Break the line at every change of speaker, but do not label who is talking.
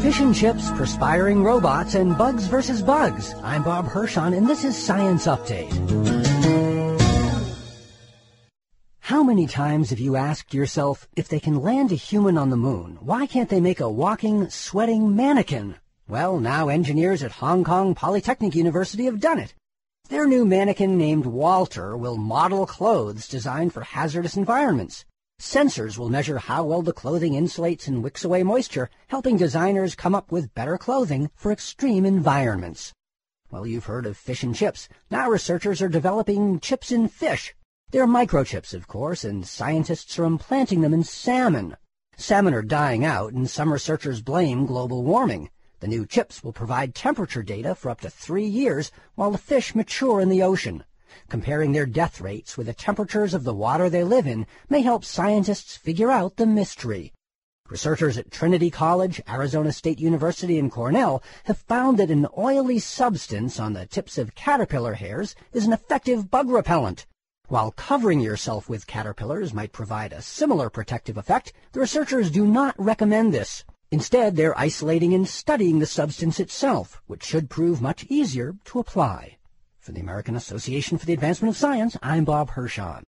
Fish and chips, perspiring robots, and bugs versus bugs. I'm Bob Hirschon, and this is Science Update. How many times have you asked yourself, if they can land a human on the moon, why can't they make a walking, sweating mannequin? Well, now engineers at Hong Kong Polytechnic University have done it. Their new mannequin named Walter will model clothes designed for hazardous environments. Sensors will measure how well the clothing insulates and wicks away moisture, helping designers come up with better clothing for extreme environments. Well, you've heard of fish and chips. Now researchers are developing chips in fish. They're microchips, of course, and scientists are implanting them in salmon. Salmon are dying out, and some researchers blame global warming. The new chips will provide temperature data for up to 3 years while the fish mature in the ocean. Comparing their death rates with the temperatures of the water they live in may help scientists figure out the mystery. Researchers at Trinity College, Arizona State University, and Cornell have found that an oily substance on the tips of caterpillar hairs is an effective bug repellent. While covering yourself with caterpillars might provide a similar protective effect, the researchers do not recommend this. Instead, they're isolating and studying the substance itself, which should prove much easier to apply. For the American Association for the Advancement of Science, I'm Bob Hirschon.